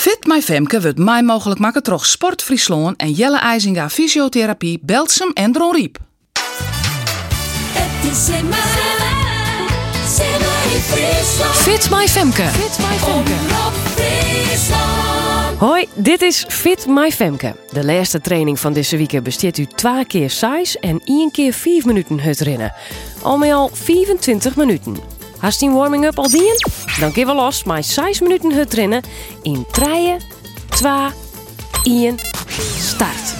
Fit My Femke wordt mij mogelijk maken door Sport Friesland en Jelle IJzinga Fysiotherapie, Belsum en Dron Riep. Fit My Femke. Hoi, dit is Fit My Femke. De laatste training van deze week besteedt u 2 keer 6 en 1 keer 5 minuten hut rennen. Al met al 25 minuten. Hast die warming-up al dien? Dan kun je los met 6 minuten hut rennen in 3, 2, 1, start.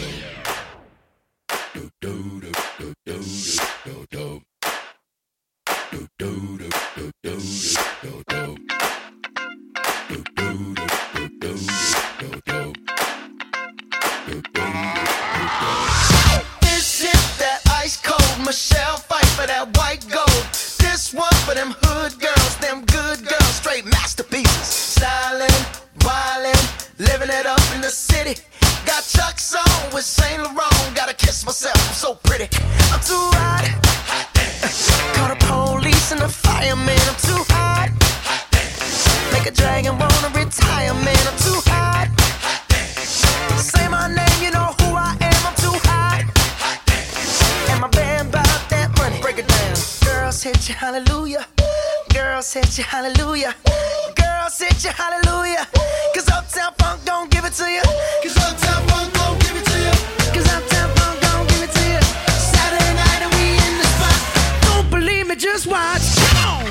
This is that ice cold Michelle fight for that white gold. This one for them hood girls, them good girls, straight masterpieces. Stylin', wildin', living it up in the city. Got Chuck's on with Saint Laurent. Gotta kiss myself, I'm so pretty. I'm too hot. Call the police and the fireman. I'm too hot. Make a dragon wanna retire, man. I'm too hot. Say my name, you know who I am. I'm too hot. And my band bought that money. Break it down. Girls hit you, hallelujah. Girls hit you, hallelujah. Girls hit you, hallelujah. Cause Uptown Funk don't give it to you. Cause Uptown Funk don't give it to you. Cause Uptown Funk don't give it to you. Saturday night and we in the spot. Don't believe me, just watch. Come on.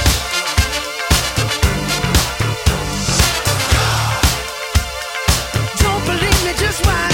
Don't believe me, just watch.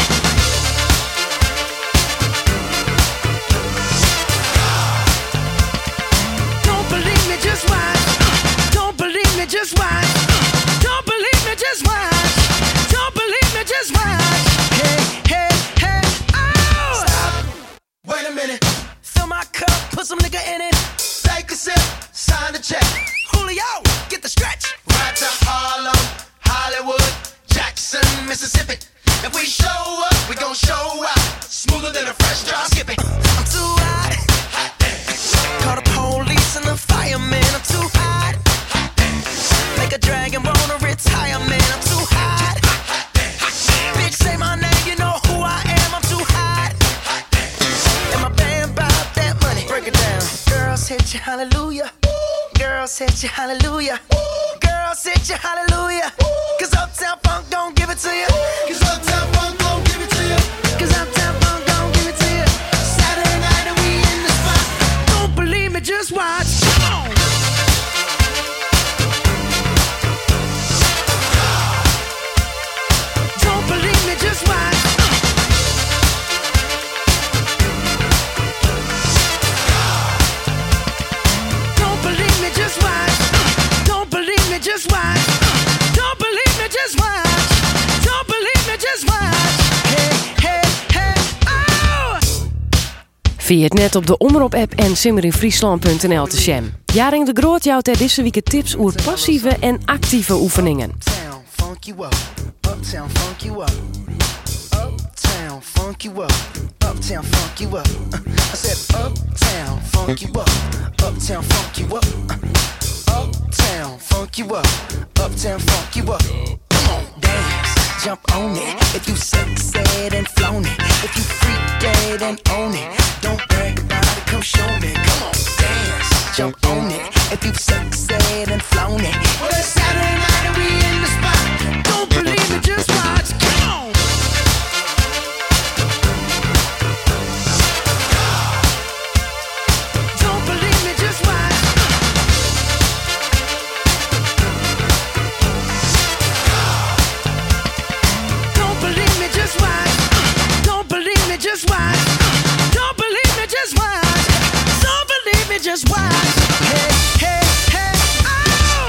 Don't believe me, just watch. Don't believe me, just watch. Don't believe me, just watch. Don't believe me, just watch. Hey, hey, hey, oh! Stop. Wait a minute. Fill my cup, put some nigga in it. Take a sip, sign the check. Julio, get the stretch. Right to Harlem, Hollywood, Jackson, Mississippi. If we show up, we gon' show out. Smoother than a fresh drop. Skip it. I'm too hot. Call the police and the fireman. I'm too hot. Make a dragon wanna retire, man. I'm too hot. Bitch, say my name, you know who I am. I'm too hot. And my band bought that money. Break it down. Girls hit you, hallelujah. Girls hit you, hallelujah. Girls hit you, hallelujah. Cause Uptown Funk don't give it to you. Cause Uptown Funk don't give it to you. Cause Uptown Funk don't give it to you. Saturday night and we in the spot. Don't believe me, just watch. Come on. Don't believe me, just watch. Don't believe me, just watch. Don't believe me, just watch. Don't believe me, just watch. Don't believe me, just watch. Hey, hey, hey, oh! Via het net op de Omroep-app en simmerinfriesland.nl te sham. Jaring de Groot jouwt er deze week tips over passieve en actieve oefeningen. Uptown, funk you up. Uptown, funk you up. Uptown, funk you up. Uptown, funk you up. I said uptown, funk you up. Uptown, funk you up. Uptown, funk you up. Uptown, funk you up. Come on, dance, jump on it. If you succeed and flown it. If you freak dead and own it. Don't brag about it, come show me. Come on, dance, jump on it. If you succeed and flown it. Well, it's Saturday night and we in the spot. Don't believe me, just watch. Come on. Don't believe me, just watch. Don't believe me, just watch. Don't believe me, just watch. Don't believe me, just watch. Don't believe me, just watch. Hey, hey, hey, oh!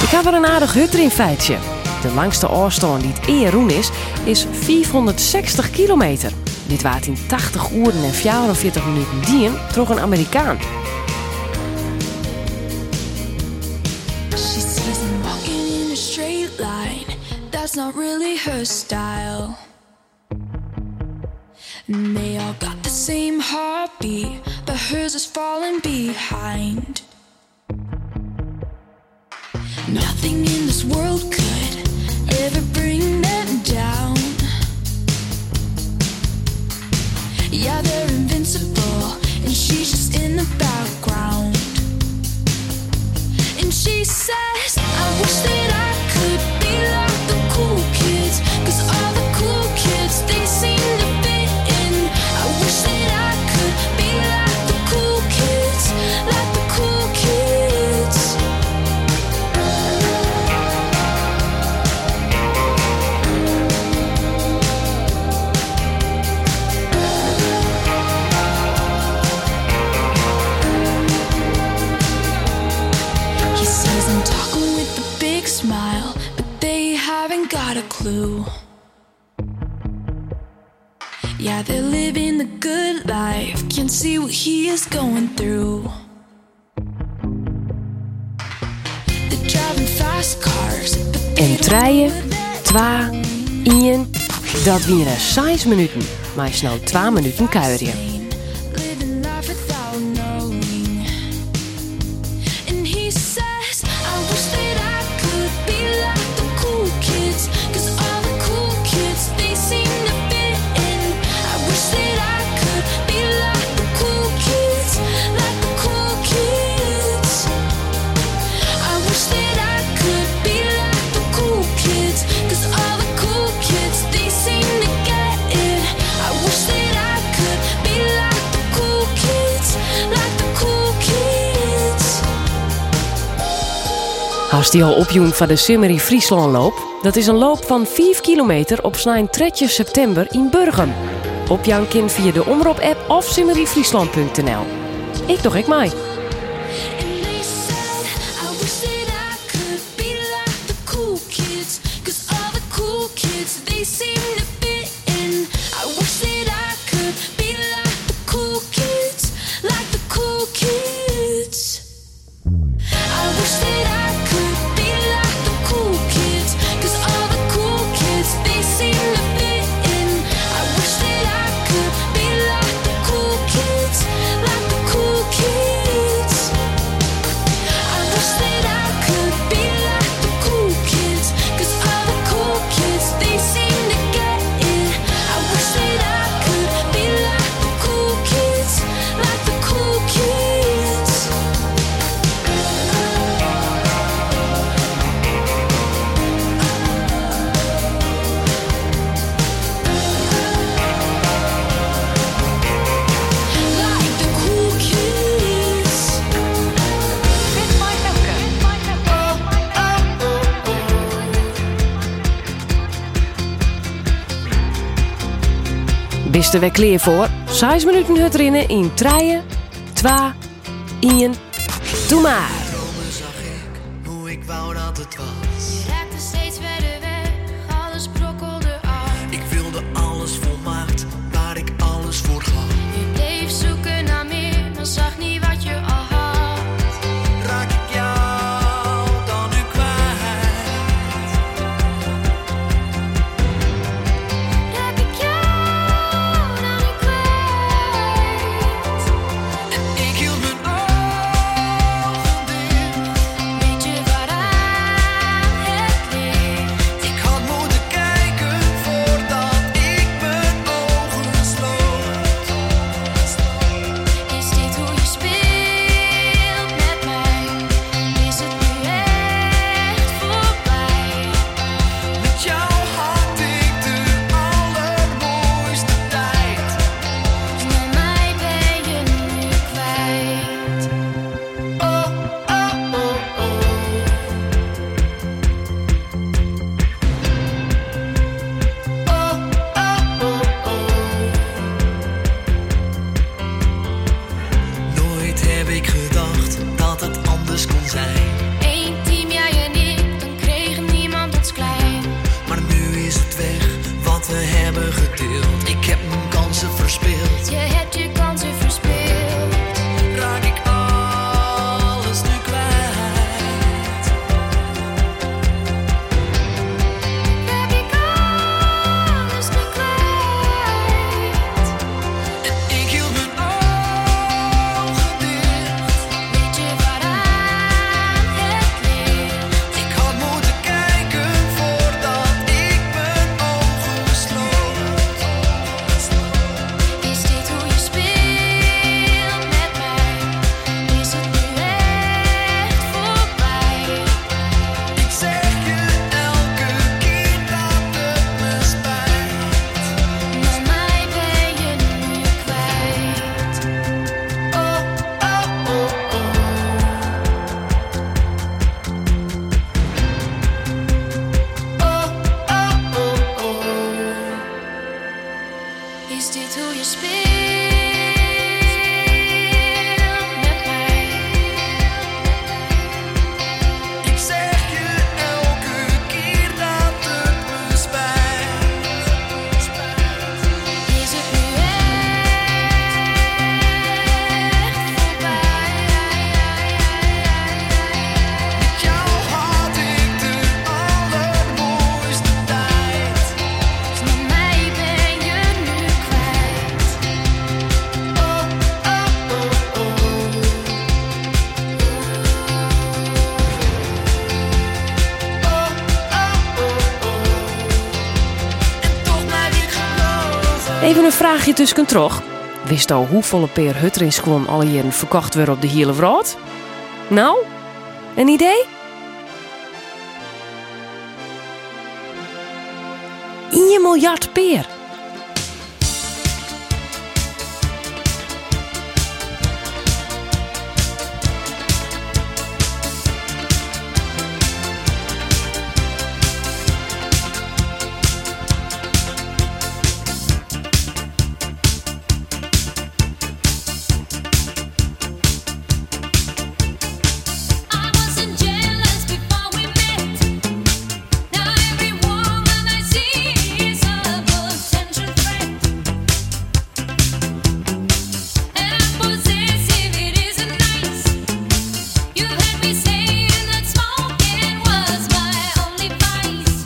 Ik heb er een aardig hutrinfeitje. De langste afstand die het roen is 460 kilometer. Dit waard in 80 uren en 44 minuten dien troch een Amerikaan. She sees him walking in a straight line. That's not really her style. And they all got the same heartbeat, but hers is falling behind. Nothing in this world could ever bring them down. Yeah, they're invincible, and she's just in the background. And she says, I wish that I could be like the cool kids, 'cause all the cool kids, they seem to fit in. I wish that I could be like the cool kids, like the cool kids. He sees them talking with a big smile, but they haven't got a clue. Yeah, they're living the good life, can't see what he is going through. They're driving fast cars, but they En 3, 2, 1, dat wieren 6 minuten. Maar snel 2 minuten kuieren. living life without knowing. And he says, I wish that I could be like the cool kids, 'cause all the cool kids, they seem to fit in. I wish that I could be like the cool kids, like the cool kids. I wish that I could be like the cool kids, 'cause all the cool kids, they seem to get it. I wish that I could be like the cool kids, like the cool kids. Hast die al opjoen van de Simmerie Frieslandloop? Dat is een loop van 5 kilometer op snijn 3 september in Burgum. Opjoen kind via de Omroep-app of simmeriefriesland.nl. Ik doch ik mij. And they said, I wish that I could be like the cool kids, 'cause all the cool kids, they seem to fit in. I wish that I could be like the cool kids, like the cool kids. I wish that I could be like the cool kids, 'cause all the cool kids, they seem to fit in. I wish that I could be like the cool kids, like the cool kids. I wish that I could be like the cool kids, 'cause all the cool kids, they seem to get it. I wish that I could be like the cool kids, like the cool kids. Like the cool kids. Bist er weer klaar voor? 6 minuten hut rinnen in 3, 2, 1. Doe maar. Dromen zag ik hoe ik wou dat het was. Je raakte steeds verder weg, alles brokkelde af. Ik wilde alles volmaakt, waar ik alles voor gaf. Je bleef zoeken naar meer, maar zag niet wat je al had. Raak ik jou dan nu kwijt? Raak ik jou dan nu kwijt? En ik hield mijn ogen dicht. Weet je waaraan het ligt? Ik had moeten kijken. Even een vraagje tussen toch. Wist al hoeveel peer hutterinskwon al jaren verkocht worden op de hele wereld? Nou, een idee? 1 miljard peer. I wasn't jealous before we met. Now every woman I see is a potential threat. And I'm possessive, it isn't nice. You had me saying that smoking was my only vice.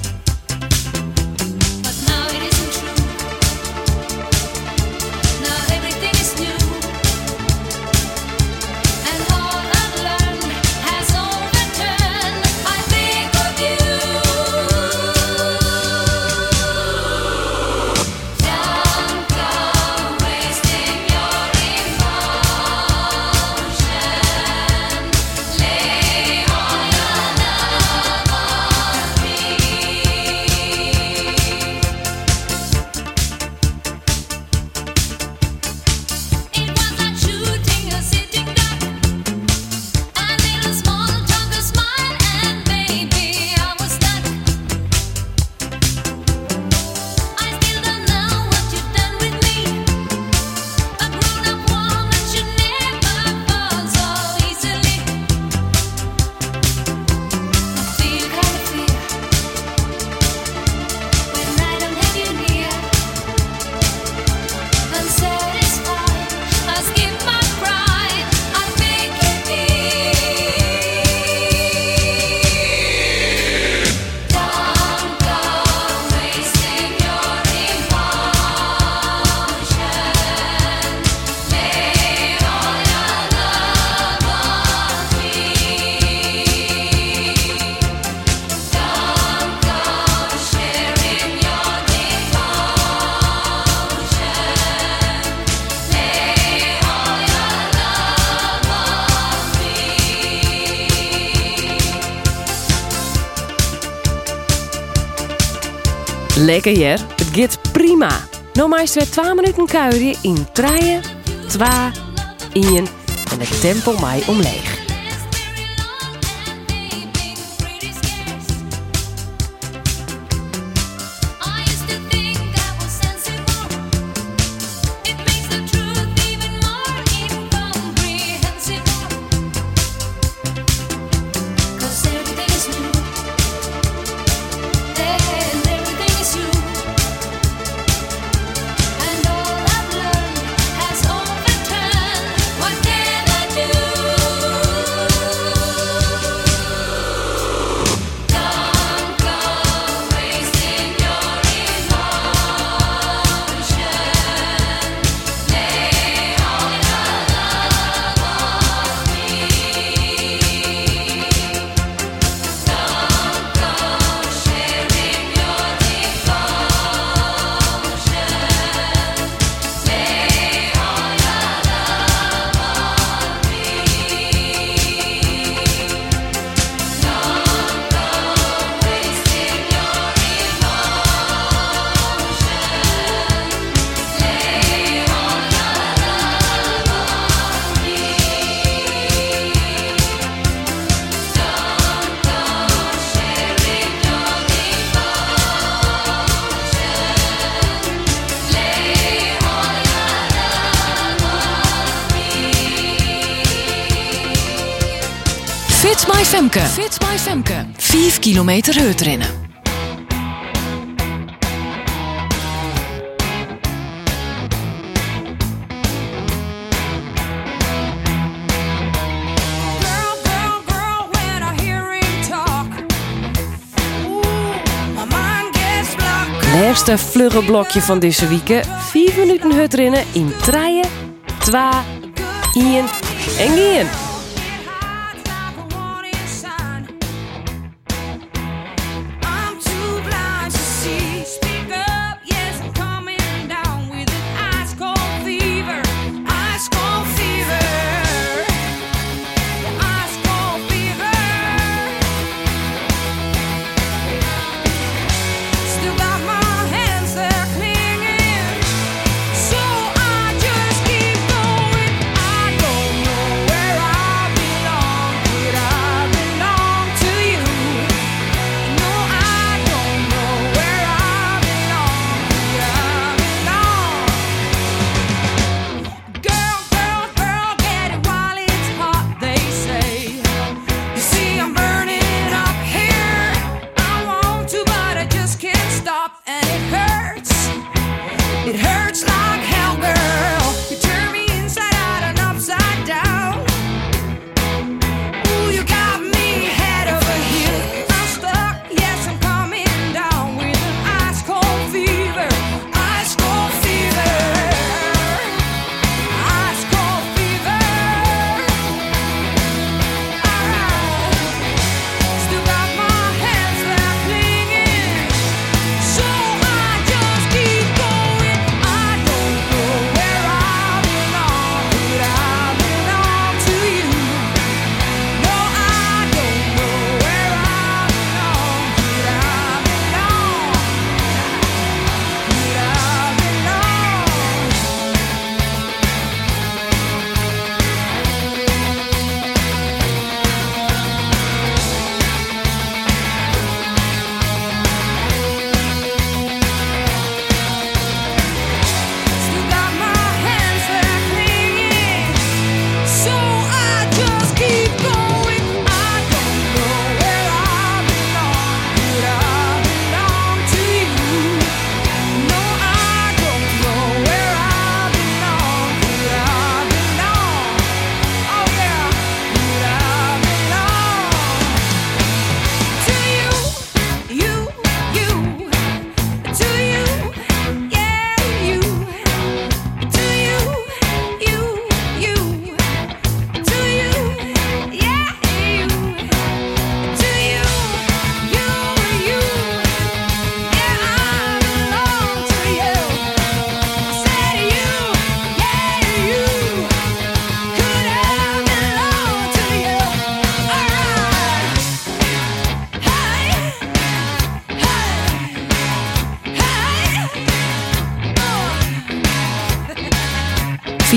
But now it isn't true. Now everything is new. And all I've learned has overturned. I think of you. Don't go wasting your emotion. Lay all your love on me. It was like shooting a sitting duck. A little small talk, a smile, and baby, I was stuck. I still don't know what you've done with me. A grown-up woman should never fall so easily. I feel kind of fear when I don't have you near. Unsatisfied, I skip my pride. I make you feel. Don't go wasting your emotion. Lay all your love on me. Don't go sharing your devotion. Lay all your love on me. Lekker jer, het gaat prima. Nou maar eens weer 2 minuten kuieren in 3, 2, 1 en het tempo mij omleeg. Last very long and maybe pretty scarce. I used to think I was sensible. It makes the truth even more incomprehensible. 'Cause everything is new. And everything is you. And all I've learned has overturned. What can I do? Don't go wasting your emotion. Lay all your love on me. Don't go sharing your devotion. Lay all your love on me. Don't go wasting your emotion. Lay all your love on me. Don't go sharing your devotion. Lay all your love on me. Fits My Femke. Fits My Femke. 5 kilometer heutrennen. Girl, girl, girl, when I hear him talk, ooh, my mind gets blocked. Laatste vlugge blokje van deze week. 5 minuten hutrennen in 3, 2, 1 en gaan. I'm too blind to see. Speak up, yes, I'm coming down.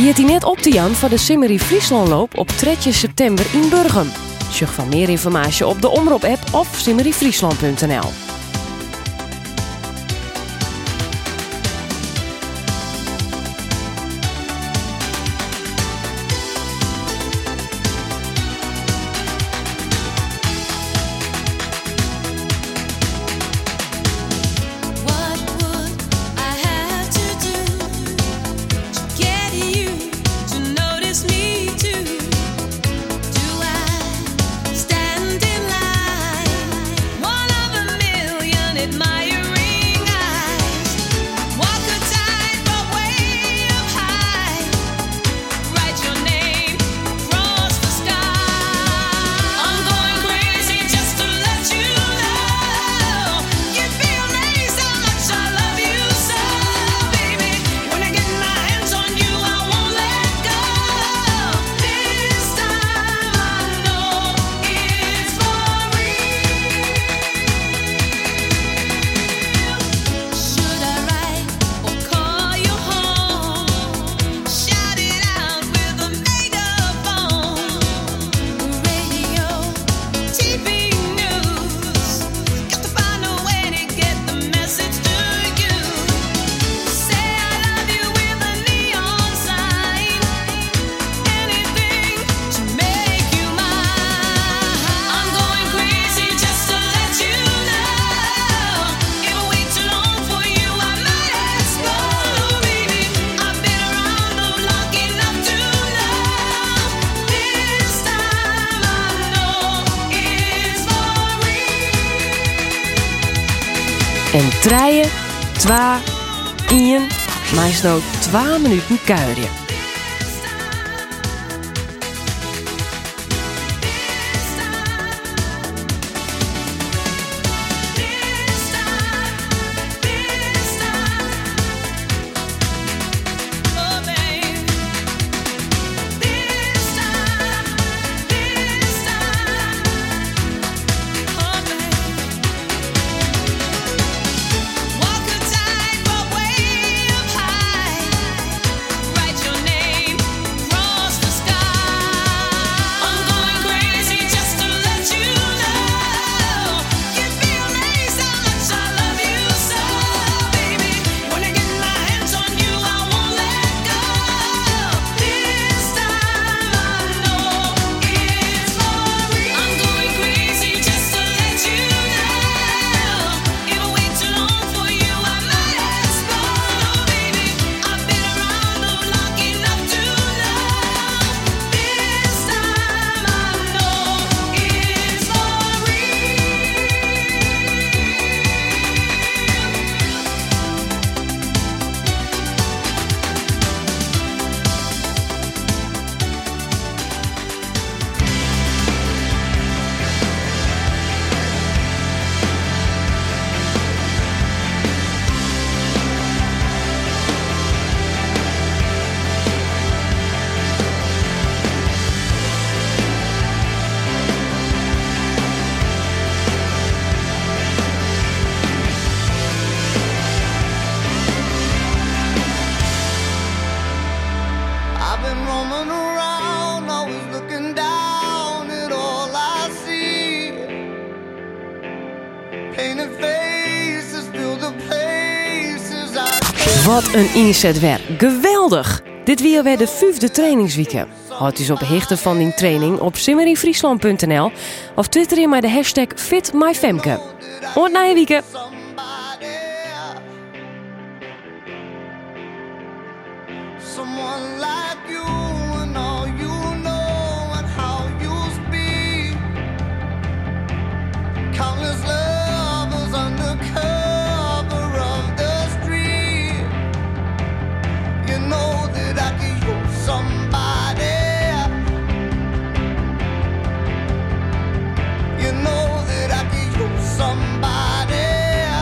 Wie het net op te Jan voor de Simmery Frieslandloop op 3 september in Burgum. Zoek van meer informatie op de Omroep-app of simmeryfriesland.nl. En 3, 2, 1, meest nou 2 minuten kuieren. Wat een inzet weer. Geweldig! Dit weer de 5e trainingsweek. Houd dus op de hichte van die training op simmeryfriesland.nl of twitter in met de hashtag #FitMyFemke. Tot na je weekend. Somebody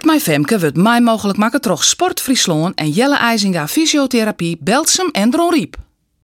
Fit My Femke wordt mij mogelijk maken troch Sport Friesland en Jelle IJzinga Fysiotherapie Belsum en Dronriep.